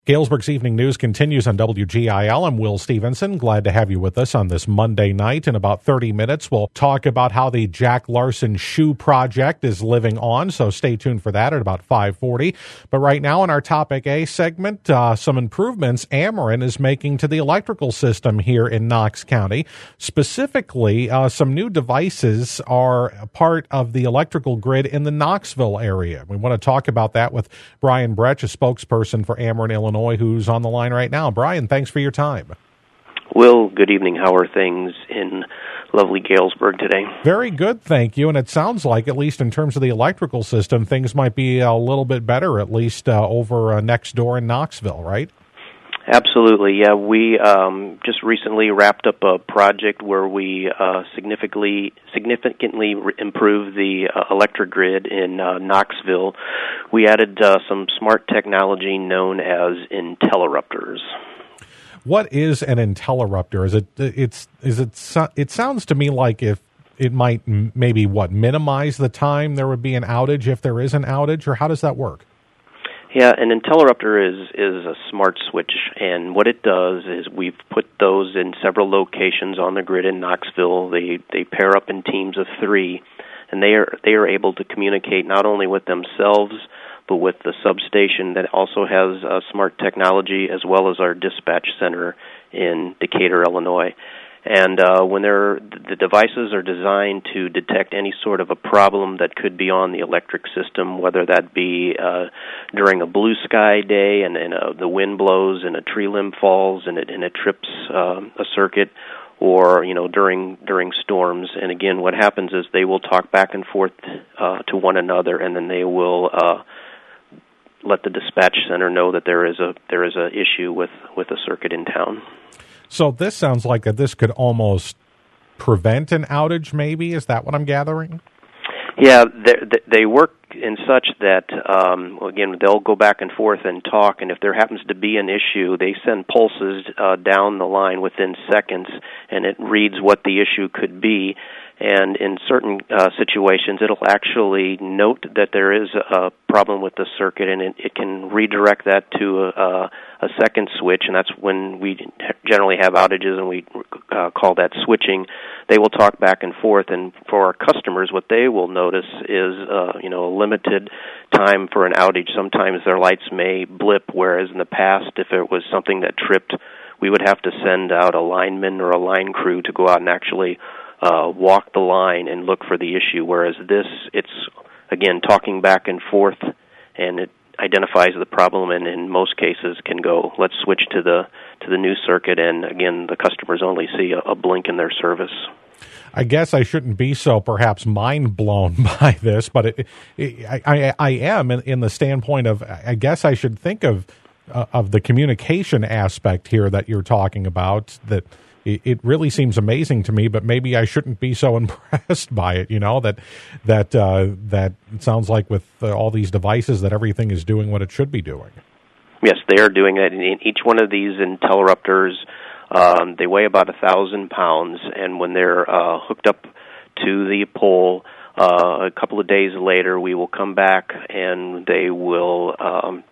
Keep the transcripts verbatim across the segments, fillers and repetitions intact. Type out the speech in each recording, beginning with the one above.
Galesburg's Evening News continues on W G I L. I'm Will Stevenson. Glad to have you with us on this Monday night. In about thirty minutes, we'll talk about how the Jack Larson Shoe Project is living on, so stay tuned for that at about five forty. But right now in our Topic A segment, uh, some improvements Ameren is making to the electrical system here in Knox County. Specifically, uh, some new devices are a part of the electrical grid in the Knoxville area. We want to talk about that with Brian Bretsch, a spokesperson for Ameren, Illinois. Illinois, who's on the line right now. Brian, thanks for your time. Will, good evening. How are things in lovely Galesburg today? Very good, thank you. And it sounds like, at least in terms of the electrical system, things might be a little bit better, at least uh, over uh, next door in Knoxville, right? Absolutely, yeah. We um, just recently wrapped up a project where we uh, significantly significantly re- improved the uh, electric grid in uh, Knoxville. We added uh, some smart technology known as Intellerupters. What is an Intellerupter? Is it it's is it it sounds to me like if it might maybe what minimize the time there would be an outage if there is an outage, or how does that work? Yeah, an Intellerupter is is a smart switch, and what it does is we've put those in several locations on the grid in Knoxville. They they pair up in teams of three, and they are they are able to communicate not only with themselves but with the substation that also has uh, smart technology, as well as our dispatch center in Decatur, Illinois. And uh, when they're, the devices are designed to detect any sort of a problem that could be on the electric system, whether that be uh, during a blue sky day and, and uh, the wind blows and a tree limb falls and it, and it trips uh, a circuit, or you know during during storms. And again, what happens is they will talk back and forth uh, to one another, and then they will uh, let the dispatch center know that there is a there is a issue with, with a circuit in town. So this sounds like that this could almost prevent an outage, maybe? Is that what I'm gathering? Yeah, they work in such that, um, again, they'll go back and forth and talk, and if there happens to be an issue, they send pulses uh, down the line within seconds, and it reads what the issue could be. And in certain uh, situations, it'll actually note that there is a problem with the circuit, and it, it can redirect that to a, a second switch, and that's when we generally have outages, and we uh, call that switching. They will talk back and forth, and for our customers, what they will notice is, uh, you know, a limited time for an outage. Sometimes their lights may blip, whereas in the past, if it was something that tripped, we would have to send out a lineman or a line crew to go out and actually Uh, walk the line and look for the issue, whereas this, it's, again, talking back and forth, and it identifies the problem, and in most cases can go, let's switch to the to the new circuit, and again, the customers only see a, a blink in their service. I guess I shouldn't be so perhaps mind blown by this, but it, it, I, I, I am in, in the standpoint of, I guess I should think of uh, of the communication aspect here that you're talking about, that it really seems amazing to me, but maybe I shouldn't be so impressed by it, you know, that that uh, that it sounds like with uh, all these devices that everything is doing what it should be doing. Yes, they are doing that. In each one of these Intellerupters, um, they weigh about a thousand pounds, and when they're uh, hooked up to the pole, uh, a couple of days later, we will come back and they will um,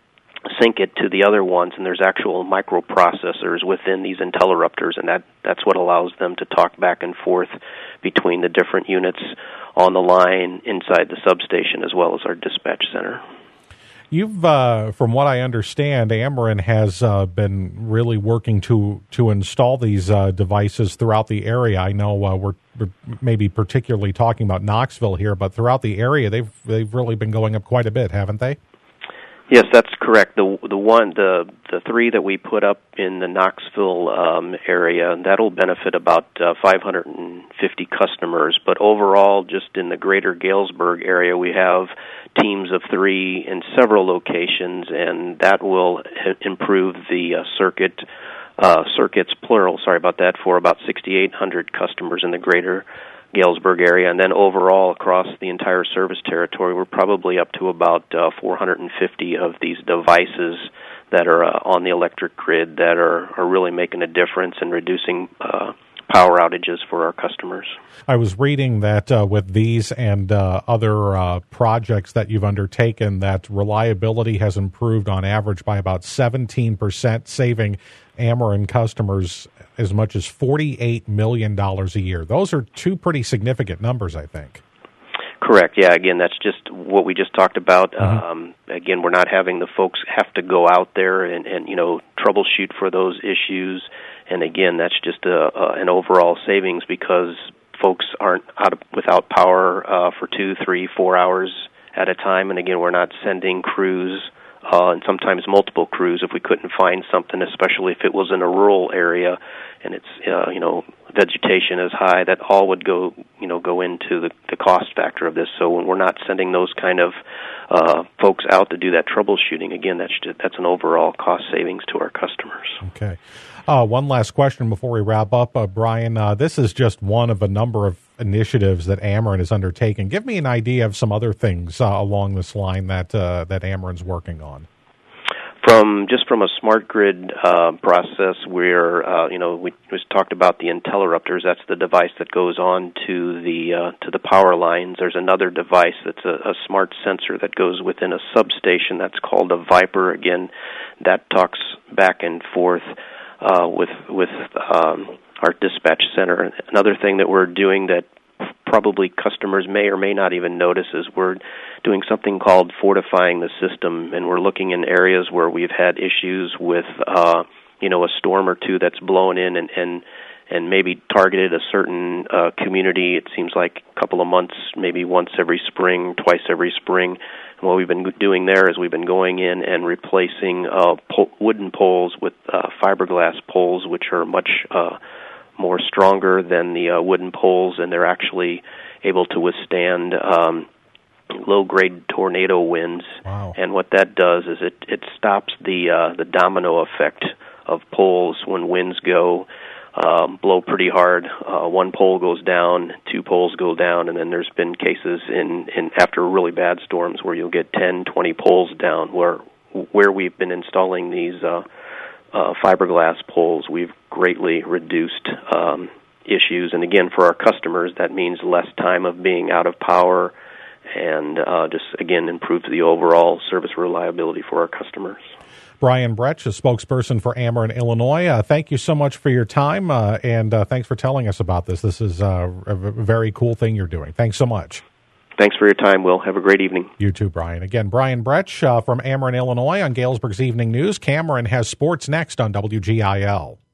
sync it to the other ones, and there's actual microprocessors within these Intellerupters, and that, that's what allows them to talk back and forth between the different units on the line inside the substation as well as our dispatch center. You've, uh, from what I understand, Ameren has uh, been really working to to install these uh, devices throughout the area. I know uh, we're, we're maybe particularly talking about Knoxville here, but throughout the area, they've they've really been going up quite a bit, haven't they? Yes, that's correct. The the one the the three that we put up in the Knoxville um, area, that'll benefit about uh, five hundred fifty customers. But overall, just in the greater Galesburg area, we have teams of three in several locations, and that will h- improve the uh, circuit uh, circuits plural. Sorry about that. For about sixty-eight hundred customers in the greater Galesburg area, and then overall across the entire service territory, we're probably up to about uh, four hundred fifty of these devices that are uh, on the electric grid that are, are really making a difference in reducing uh, power outages for our customers. I was reading that uh, with these and uh, other uh, projects that you've undertaken, that reliability has improved on average by about seventeen percent, saving Ameren customers as much as forty-eight million dollars a year. Those are two pretty significant numbers, I think. Correct. Yeah, again, that's just what we just talked about. Mm-hmm. Um, again, we're not having the folks have to go out there and, and you know, troubleshoot for those issues. And again, that's just a, a, an overall savings because folks aren't out of, without power uh, for two, three, four hours at a time. And again, we're not sending crews uh, and sometimes multiple crews if we couldn't find something, especially if it was in a rural area and it's uh, you know vegetation is high. That all would go you know go into the, the cost factor of this. So when we're not sending those kind of uh, folks out to do that troubleshooting, again, that's just, that's an overall cost savings to our customers. Okay. Uh, one last question before we wrap up, uh, Brian. Uh, this is just one of a number of initiatives that Ameren has undertaken. Give me an idea of some other things uh, along this line that uh, that Ameren's working on. From just from a smart grid uh, process, where uh, you know we just talked about the Intellerupters. That's the device that goes on to the uh, to the power lines. There's another device that's a, a smart sensor that goes within a substation. That's called a Viper. Again, that talks back and forth uh, with with um, our dispatch center. Another thing that we're doing that probably customers may or may not even notice is we're doing something called fortifying the system, and we're looking in areas where we've had issues with uh, you know a storm or two that's blown in and and, and maybe targeted a certain uh, community. It seems like a couple of months, maybe once every spring, twice every spring. And what we've been doing there is we've been going in and replacing uh, po- wooden poles with uh, fiberglass poles, which are much uh, more stronger than the uh, wooden poles, and they're actually able to withstand um, low-grade tornado winds. Wow. And what that does is it, it stops the uh, the domino effect of poles when winds go um, blow pretty hard. Uh, one pole goes down, two poles go down, and then there's been cases in, in after really bad storms where you'll get ten, twenty poles down. Where where we've been installing these Uh, Uh, fiberglass poles, we've greatly reduced um, issues. And again, for our customers, that means less time of being out of power and uh, just, again, improves the overall service reliability for our customers. Brian Bretsch, a spokesperson for Ameren, Illinois. Uh, thank you so much for your time, uh, and uh, thanks for telling us about this. This is uh, a very cool thing you're doing. Thanks so much. Thanks for your time, Will. Have a great evening. You too, Brian. Again, Brian Bretsch uh, from Ameren, Illinois on Galesburg's Evening News. Cameron has sports next on W G I L.